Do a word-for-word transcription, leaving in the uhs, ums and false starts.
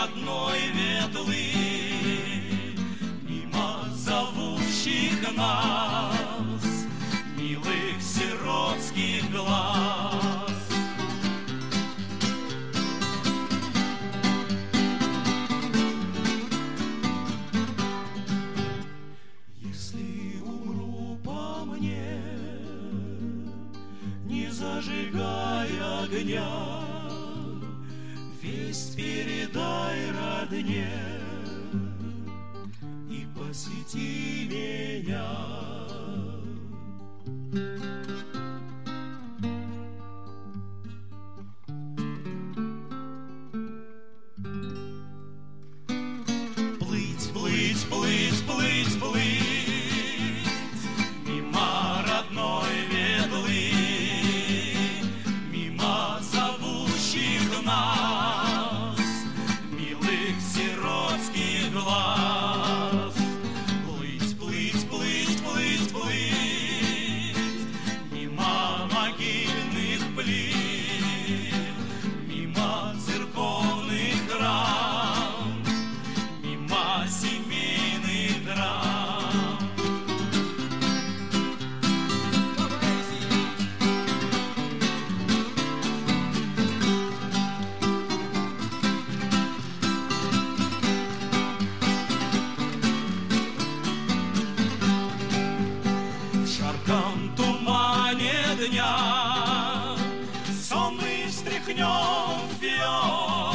родной Ветлы, мимо зовущих нас милых сиротских глаз. Если умру по мне, не зажигая огня, весть передай родне и посети меня. Плыть, плыть, плыть, плыть, плыть мимо родной Ветлы, мимо зовущих нас милых сиротских глаз. Плыть, плыть, плыть, плыть, плыть мимо могильных плит, мимо церковных храм, мимо семейных драм. В жарком тумане дня сонный встряхнем фиол,